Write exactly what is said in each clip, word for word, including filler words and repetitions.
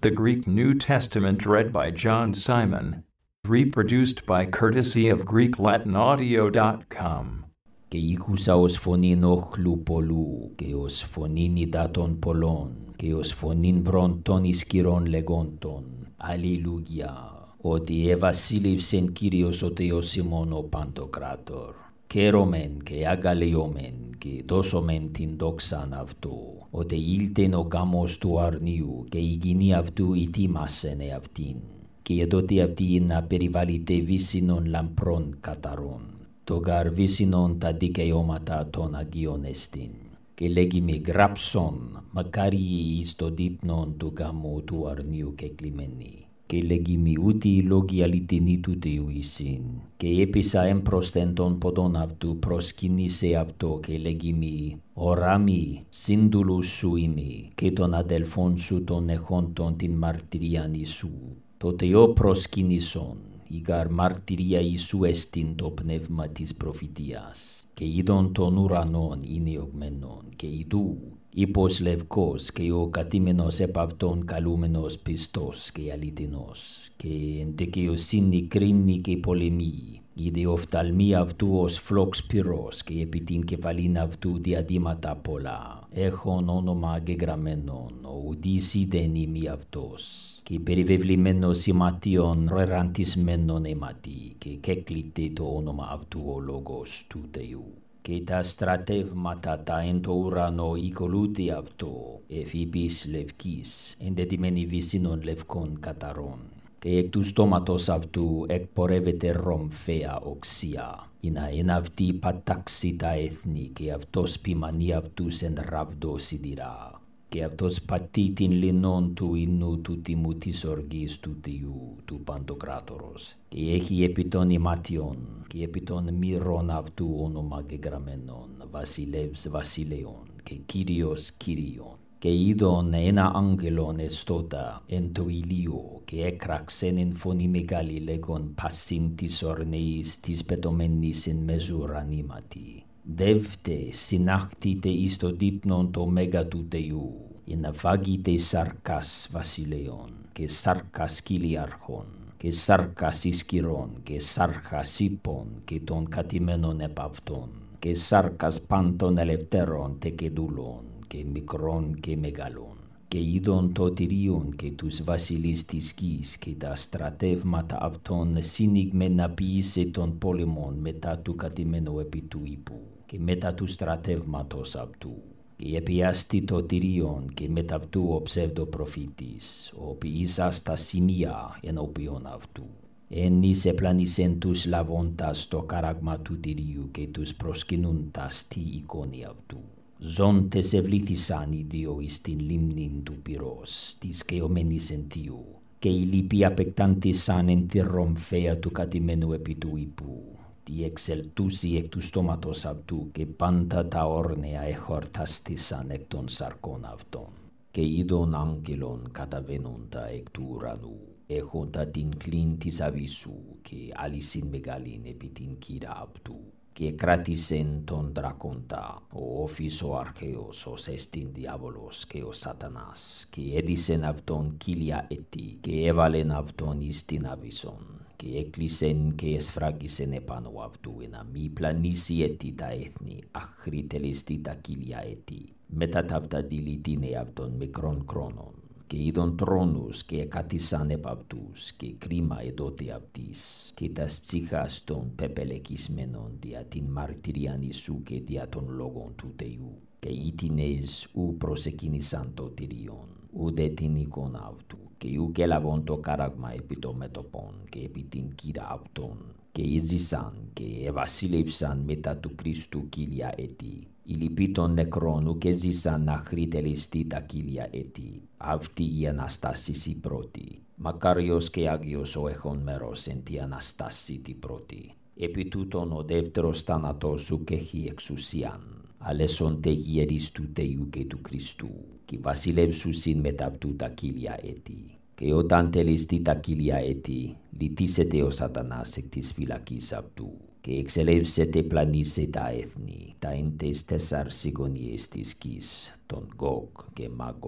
The Greek New Testament read by John Simon. Reproduced by courtesy of Greek Latin Audio dot com. Και ήκουσα ως φωνήν όχλου πολλού, και ως φωνήν υδάτων πολλών, και ως φωνήν βροντών ισχυρών λεγόντων. Αλληλούια, ότι εβασίλευσεν Κύριος ο Θεός ημών ο Παντοκράτορ. Χαίρομεν και αγαλιόμεν και δώσομεν την δόξαν αυτού, ότι ήλθεν ο γάμος του αρνίου και η γυνή αυτού ετοίμασεν εαυτήν, και εδότη αυτήν να περιβάλλεται βύσσινων λαμπρών καθαρών. Το γαρ βύσσινον τα δικαιώματα των Αγίων εστιν. Και λέγει με γράψον, μακάριοι εις το δείπνον του γάμου του αρνίου κεκλειμένοι. Και λέγει με ούτε οι λόγοι αληθινοί του Θεού εισήν. Και έπεισα έμπροσθεν των ποδών αυτού προσκύνησε αυτό και λέγει με οράμι, σύντουλους σου είμαι, και των αδελφών σου των εχόντων την μαρτυρίαν Ιησού. Το Θεό προσκύνησον, η γαρ μαρτυρία Ιησού εστιν το πνεύμα της προφητείας. Και είδον των ουρανών είναι ογμένον, και ειδού, ύπος λευκός, και ο κατήμενος επ' αυτόν καλούμενος πιστός και αληθινός, και εν δικαιοσύνη κρίνει και πολεμεί. Είδε οφθαλμή αυτού ως φλόξ πυρός, και επί την κεφαλήν αυτού διαδήματα πολλά. Έχον όνομα γεγραμμένον, ο ουδής είδεν ημί αυτός. Και περιβεβλημένος ηματίων ρεραντισμένον αιματί, και κέκλειται το όνομα αυτού ο λόγος του Θεού. Και τα στρατεύματα τα εν το ουρανό οικολούται αυτό, εφήπης λευκής, εντετημένοι βυσσίνων λευκών καθαρών. Και εκ του στόματος αυτού εκπορεύεται ρομφαία οξία, ή να εν αυτή πατάξει τα έθνη, και αυτός ποιμανεί αυτούς εν ράβδο σιδηρά. Και αυτός πατεί την λινόν του ίνου του τιμού της οργής του Θεού, του Παντοκράτορος. Και έχει επί των ημάτιων, και επί των μύρων αυτού όνομα γεγραμμένον, βασιλεύς βασιλέων, και Κύριος Κύριον. Και είδον ένα άγγελον εστώτα εν το ηλίο, και έκραξεν εν φωνή μεγάλη λέγον πασίν της ορνεής της πετωμένης εν μεζούραν ήματι. Δεύτε συνάχτητε εις το δείπνον το μέγα του Θεού, εν να φάγετε σάρκας βασιλέων, και σάρκας κυλιάρχων, και σάρκας ισχυρών, και σάρκας ύπων, και των κατημένων επ' αυτών, και σάρκας πάντων ελευθέρων τεκεδούλων, και μικρών και μεγαλών. Και είδον το τυρίον και τους βασιλείς της γης, και τα στρατεύματα αυτών συνηγμένα ποιήσε των πόλεμων μετά του κατημένου επί του ύπου, και μετά του στρατεύματος αυτού. Και επιάστη το τυρίον, και μετά αυτού ο ψευδοπροφήτης, ο ποιήσας τα σημεία ενώπιον αυτού. Εν εις επλανήσεν τους λαβώντας το καράγμα του τυρίου, και τους προσκυνούντας τη εικόνη αυτού. Ζώντες ευλήθησαν οι δύο εις την λίμνην του πυρός, της καιωμένης εν Θεού, και οι λοιποί απεκτάντησαν εν τη ρομφαία του κατημένου επί του ύπου, τη εξελτούσι εκ του στόματος αυτού, και πάντα τα όρνεα εχορτάστησαν εκ των σαρκών αυτών. Και είδον άγγελον καταβαίνοντα εκ του ουρανού, έχοντα την κλίν της αβύσσου, και άλυσιν μεγαλήν επί την κύρα αυτού. Και κράτησεν τον δράκοντα, ο όφης ο αρχαίος, ως εστιν διάβολος και ο σατανάς, και έδισεν αυτόν κύλια έτη, και έβαλεν αυτόν εις την αβύσσον, και έκλεισεν και εσφράγισεν επάνω αυτού, ενα μη πλανήσει έτη τα έθνη, άχρη τελεστεί τα κύλια έτη. Μετά ταύτα δηλητήνε αυτόν μικρών χρόνων. Και είδον τρόνους, και εκάτησαν επ' αυτούς, και κρίμα εδότε αυτής, και τας ψυχάς των πεπελεκισμένων δια την μαρτυρίαν Ιησού και δια των λόγων του Θεού. Και οι τινές ου προσεκίνησαν το τυρίον, ουδέ την εικόνα αυτού, και ουκ έλαβον το καράγμα επί το μέτωπον, και επί την κύρα αυτών, και έζησαν, και ευασίλευσαν μετά του Χριστού κύλια έτη. Οι λοιποί των νεκρών ουκ έζησαν άχρη τελεστεί τα κύλια έτη. Αυτή η Αναστάσης η πρώτη. Μακάριος και Άγιος ο έχων μέρος εν τη Αναστάση τη πρώτη. Επί τούτον ο δεύτερος θάνατος ουκ έχει εξουσίαν. Αλέσονται γέρεις του Θεού και του Χριστού, και βασιλεύσουσιν μετά αυτού τα κύλια έτη. Και όταν τελεστεί τα κύλια έτη, λυτίσεται ο σατανάς εκ της φυλακής αυτού, και εξελεύσεται πλανήσε τα έθνη, τα εν τες τέσσαρ συγγωνίες της γης, τον Γոգ και Μαγոգ.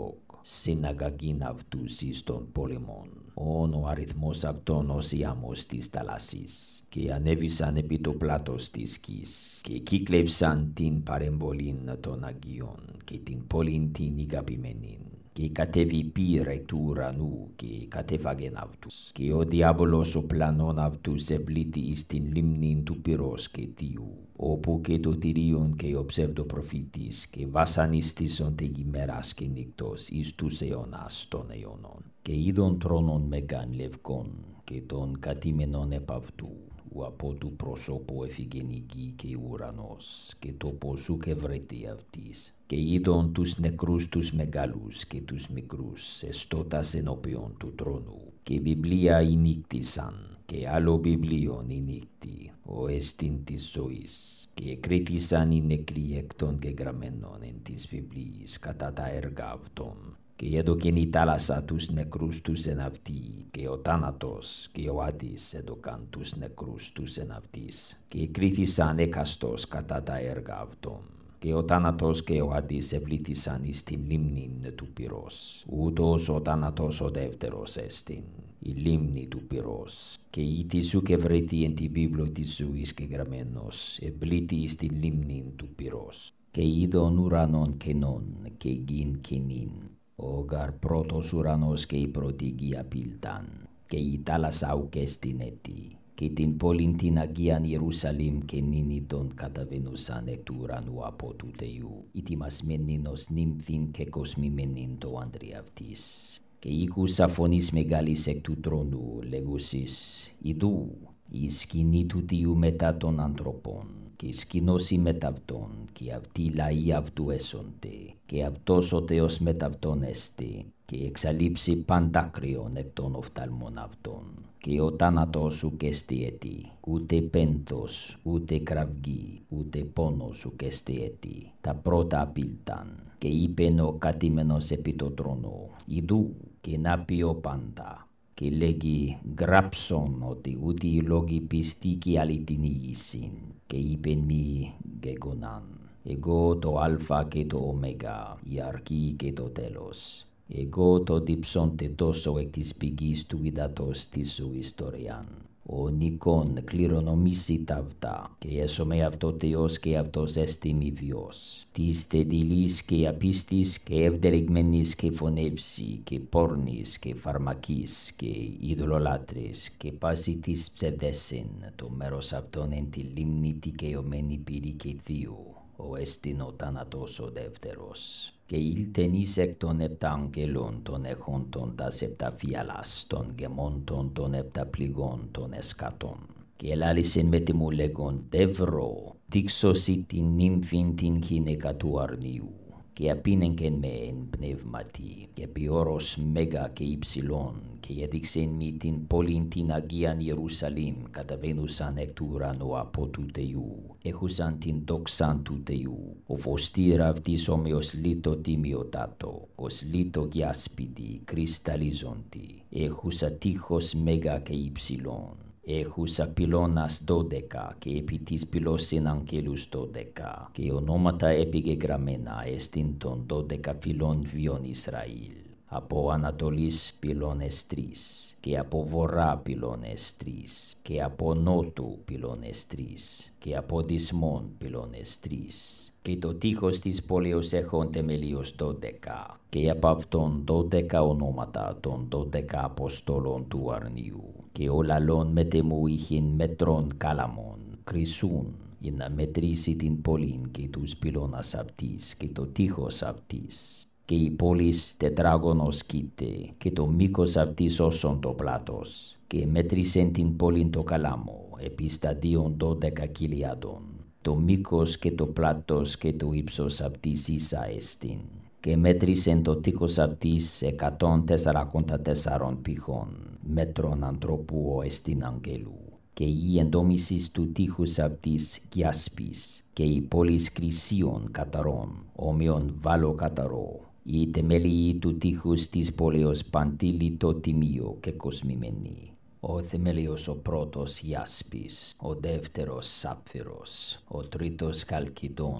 συναγαγήν αυτούς εις των πόλεμων. Όν ο αριθμός αυτών οσιάμος της θαλάσσης, και ανέβησαν επί το πλάτος της γης, και κύκλευσαν την παρεμβολήν των Αγίων, και την πόλην την ηγαπημένην. Και κατέβη πήρε του ουρανού, και κατέφαγεν αυτούς. Και ο διάβολος ο πλανών αυτούς ευλήτη εις την λίμνην του πυρός και θείου, όπου και το τυρίον και ο ψευδοπροφήτης, και βασανιστήσονται ημέρας και νύκτος εις τους αιώνας των αιώνων. Και είδον τρώνον μεγαν λευκόν, και τον κατήμενον επ' αυτού, ου από του προσώπου εφηγεν η γη και ουρανός, και το ποσού και βρέτη αυτής. Και είδον τους νεκρούς τους μεγάλους και τους μικρούς, εστώτας ενώπιον του τρόνου. Και βιβλία ενίκτησαν, και άλλο βιβλίον ενίκτη, ο εστίν της ζωής. Και εκρίτησαν οι νεκροί εκ των γεγραμμένων εν της βιβλίης κατά τα έργα αυτών. Και έδωκεν η θάλασσα τους νεκρούς τους εν αυτή, και ο θάνατος και ο Άδης έδωκαν τους νεκρούς τους εν αυτής. Και εκρίθησαν έκαστος κατά τα έργα αυτών. Και ο θάνατος και ο Άδης ευλήθησαν εις την λίμνην του πυρός. Ούτως ο θάνατος ο δεύτερος εστιν, η λίμνη του πυρός. Και ήτης σου και βρέθη εν τη βίβλο της ζωής και γραμμένος, ευλήθη εις την λίμνην του πυρός. Και είδον ουρανών κενών και γην κενήν. Ο γαρ πρώτος ουρανός και η πρώτη γη απήλταν, και η θάλασσα ουκ εστιν έτη. Και την πόλην την Αγίαν Ιερουσαλήμ και νίνητον καταβαίνουσαν εκ του ουρανού από του Θεού, ετοιμασμένην ως νύμφην και κοσμημένην το άντρη αυτής. Και ήκουσα φωνής μεγάλης εκ του τρόνου, λέγουσις, «Ιδού, η σκηνή του Θεού μετά των ανθρώπων, και σκηνώσει μετ' αυτών, και αυτοί λαοί αυτού έσονται, και αυτός ο Θεός μετ' αυτών έστη, και εξαλείψει παντάκριον εκ των οφθαλμών αυτών. Και ο θάνατος ουκ έστι έτη, ούτε πένθος, ούτε κραυγή, ούτε πόνος ουκ έστι έτη. Τα πρώτα απήλταν, και είπεν ο κατήμενος επί το τρόνο, «Ιδού, και να πει ο πάντα». Και λέγει, γράψον ότι ούτε οι λόγοι πιστοί και αληθινοί εισιν. Και είπεν μη γεγονάν, εγώ το αλφα και το ωμέγα, η αρχή και το τέλος. Εγώ το διψώντε τόσο εκ της πηγής του ύδατος της ζωής δωρεάν. Ο Νικόν κληρονομήσει ταύτα, και έσωμε αυτό Θεός και αυτός έστι μη βιος. Της τεδιλής και απίστης και ευδελεγμένης και φωνεύση και πόρνης και φαρμακής και ειδωλολάτρης και πάση της ψευδέσιν, το μέρος αυτόν εν τη λίμνη δικαιωμένη πύρη και θείου, ο εστιν ο θάνατος ο δεύτερος. Και ήλθεν εις εκ των επτά αγγέλων των έχοντων τας επτά φιάλας των γεμόντων των επτά πληγών των εσκατών. Και ελάλησεν με τιμού λέγον, «Δεύρω, δείξωσι την νύμφην την γυναίκα του αρνίου». Και απίνεγεν με εν πνεύματι, και ποιόρος μέγα και υψηλών, και έδειξεν μη την πόλην την Αγίαν Ιερουσαλήμ, καταβαίνουσαν εκ του ουρανού από του Θεού, έχουσαν την δόξαν του Θεού. Ο φωστήρ αυτής όμοιος λίτο τιμιωτάτο, ως λίτο γιάσπιδι, κρυσταλλίζοντι, έχουσα τείχος μέγα και υψηλών. Έχουσα πυλώνας δώδεκα, και επί της πυλώσιν αγγέλους δώδεκα, και ονόματα επιγεγραμμένα εστιν των δώδεκα φυλών βιών Ισραήλ. Από Ανατολής πυλώνες τρεις, και από βορρά πυλώνες τρεις, και από νότου πυλώνες τρεις, και από δυσμών πυλώνες τρεις. Και το τείχος της πόλεως έχων θεμελίως δώδεκα, και από αυτών δώδεκα ονόματα των δώδεκα αποστόλων του αρνίου. Και ο λαλών μετεμού είχεν μέτρων κάλαμον, χρυσούν, για να μετρήσει την πόλην και τους πυλώνας αυτής και το τείχος αυτής. Και η πόλης τετράγωνος κοίται, και το μήκος αυτής όσον το πλάτος. Και μέτρησεν την πόλην το καλάμο, επί σταδίων δώδεκα χιλιάδων. Το μήκος και το πλάτος και το ύψος αυτής ίσα εστιν. Και μέτρησεν το τείχος αυτής εκατόν τεσσαράκοντα τέσσερων πηχών, μέτρων ανθρώπου ο εστιν αγγέλου. Και η εντόμησης του τείχους αυτής γιάσπης, και η πόλης κρυσίων καταρών, όμοιον βάλω καταρό. Η θεμελιή του τείχους της πόλεως παντήλη το τιμίο και κοσμημένη. Ο θεμέλιος ο πρώτος γιάσπης, ο δεύτερος σάπφυρος, ο τρίτος καλκιδόν,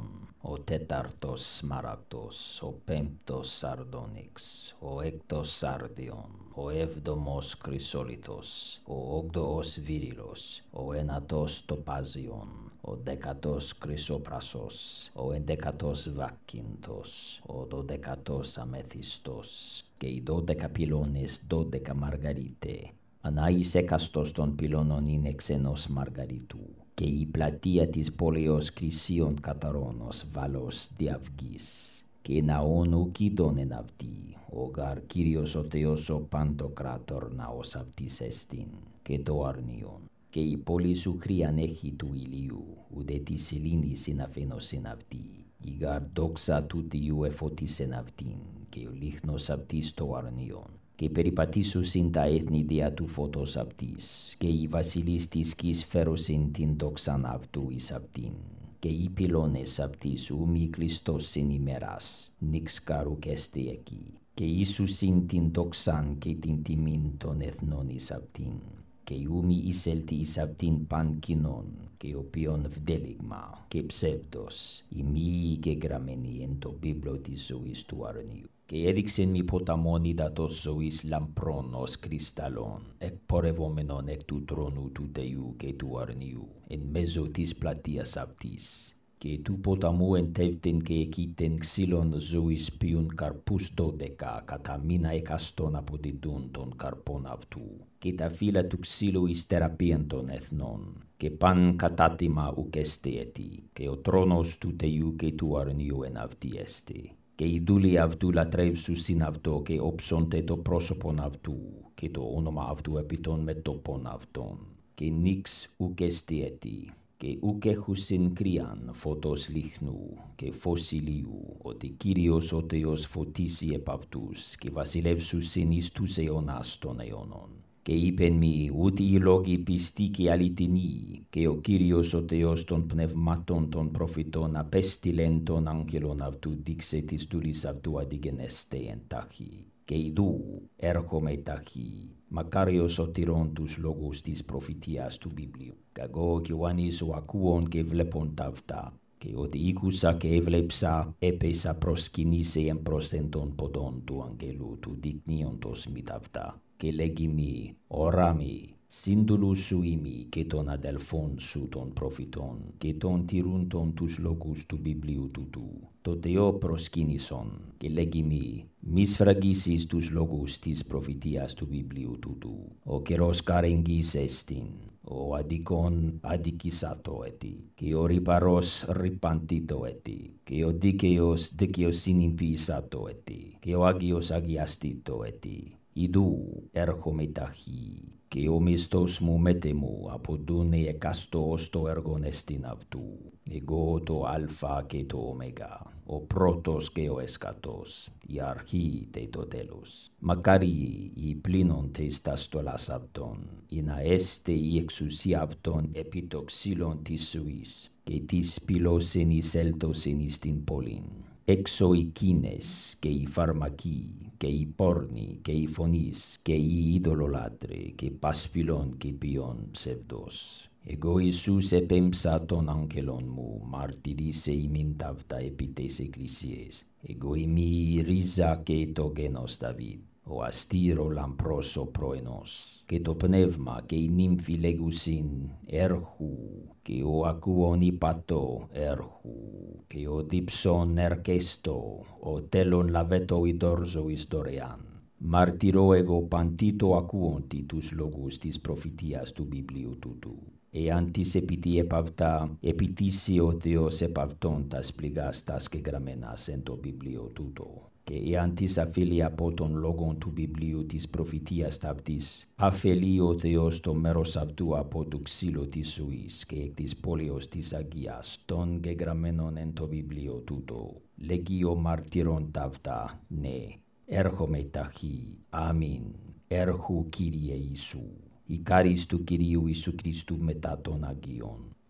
ο τέταρτος σμάραγδος, ο πέμπτος σαρδόνιξ, ο έκτος σάρδιον, ο έβδομος χρυσόλιθος, ο όγδοος βίριλος, ο ένατος τοπάζιον, ο δέκατος χρυσόπρασος, ο ενδέκατος βάκκινθος, ο δωδέκατος αμεθυστός, και οι δώδεκα πυλώνες δώδεκα μαργαρίτε. Ανά εις έκαστος των πυλώνων είναι ξένος μαργαρίτου, και η πλατεία της πόλεως κρυσίων καταρώνος βάλος διαυγής. Και ναόν ουκίδων εν αυτή, ο γαρ Κύριος ο Θεός ο Παντοκράτορ ναός αυτής εστίν, και το αρνιον. Και η πόλη σου χρείαν έχει του ηλίου, ουδέ της σελήνης εν αφένος εν αυτή. Η γαρ δόξα του Θεού εφώτισεν αυτήν, και ο λίχνος αυτής το αρνιον. Και περιπατήσουσιν τα έθνη δια του φώτος αυτής, και οι βασιλείς της γης φέρουσιν την δόξαν αυτού εις αυτήν. Και οι πυλώνες αυτής ου μη κλειστώσιν ημέρας, νίξ καρουκ έστε εκεί. Και Ιησουσιν την δόξαν και την τιμήν των εθνών εις αυτήν. Και ου μη εισέλθει εις αυτήν παν κοινών, και οποίον βδέλιγμα και ψεύδος, οι μη γεγραμμένοι εν το βίβλο της ζωής του αρνίου. Και έδειξεν μη ποταμόν υδατός ζωής λαμπρών ως κρυσταλλών, εκπορευόμενον εκ του τρόνου του Θεού και του αρνίου, εν μέσω της πλατείας αυτής. Και του ποταμού εντεύθεν και εκείτεν ξύλων ζωής ποιούν καρπούς δώδεκα, κατά μήνα εκαστόν αποδιδούν των καρπών αυτού. Και τα φύλλα του ξύλου εις θεραπείαν των εθνών, και παν κατάτημα ουκ εστέ έτη, και ο τρόνος του Θεού και του αρνίου εν αυτή εστέ. Και οι δούλοι αυτού λατρεύσουσιν αυτό και όψονται το πρόσωπον αυτού, και το όνομα αυτού επί των μετώπων αυτών. Και νίξ ουκ εστέ έτη. Και ουκ έχουσιν κρύαν φωτός λίχνου και φως ηλίου, ότι Κύριος ο Θεός φωτίσει επ' αυτούς και βασιλεύσουσιν εις τους αιώνας των αιώνων. Και είπεν μη ούτε οι λόγοι πιστοί και αληθινοί, και ο Κύριος ο Θεός των πνευμάτων των προφητών απέστειλεν των άγγελων αυτού δείξε της δούλης αυτού αντιγενέστε εν τάχει. Και ειδού έρχομαι τάχει, μακάριος ο τηρών τους λόγους της προφητείας του βιβλίου. Κι εγώ και Ιωάννης ο ακούων και βλέπων ταύτα, και ότι ήκουσα και έβλεψα, έπεσα προσκυνήσε εν προσθεν των ποδών του αγγέλου του δεικνύοντος μη ταύτα. Και λέγει μη, οράμι, σύντουλους σου ημί και των αδελφών σου των προφητών, και των τηρούντων τους λόγους του βιβλίου τούτου. Το Θεό προσκύνησον, και λέγει μη, μη σφραγίσεις τους λόγους της προφητείας του βιβλίου τούτου. Ο καιρός καρεγγής εστίν, ο αδικόν αδικησάτο έτη, και ο ρυπαρός ρυπαντήτο έτη, και ο δίκαιος δικαιοσύνην ποιησάτο έτη, και ο άγιος αγιαστήτο έτη. Ιδού έρχομαι ταχύ, και ο μισθός μου μέτε μου αποδούνε εκάστο ως το έργον εστιν αυτού. Εγώ το αλφα και το ωμέγα, ο πρώτος και ο εσκατός, η αρχή και το τέλος. Μακάρι οι πλήνοντες τα στολάς αυτών, ή να έστε η εξουσία αυτών επί το ξύλων της ζωής, και της πυλώσεν εισέλτωσεν εις την πόλην. Έξω οι κίνες και οι φαρμακοί και οι πόρνοι και οι φωνείς και οι ειδωλολάτροι και πασφυλών και ποιών ψευδός. Εγώ Ιησούς επέμψα των άγγελων μου, μαρτυρίσε ημίν ταύτα επί τες εκκλησίες. Εγώ είμαι η ρίζα και το γένος Δαβίδ, ο αστήρο λαμπρός ο πρώενος, και το πνεύμα και οι νύμφοι λέγουσιν έρχου, και ο ακούων υπατώ έρχου, και ο δίψον ερκέστο, ο τέλον λαβέτο ιδόρζω εις δωρεάν. Μαρτυρώ εγώ παντήτο ακούοντι τους λόγους της προφητείας του βιβλίου τούτου. Εάν της επιτί επ' αυτά, επιτήσει ο Θεός επ' αυτόν τας πληγάς τας και γραμμένας εν το βιβλίο τούτο. Και εάν της αφήλει από τον λόγον του βιβλίου της προφητείας ταύτης, αφελεί ο Θεός το μέρος αυτού από το ξύλο της ζωής και εκ της πόλεως της Αγίας, των γεγραμμένων εν το βιβλίο τούτο. Λέγει ο μαρτυρών ταύτα, ναι, έρχομαι ταχύ, αμήν, έρχου Κύριε Ιησού. Η χάρις του Κυρίου Ιησού Χριστού μετά των Αγίων.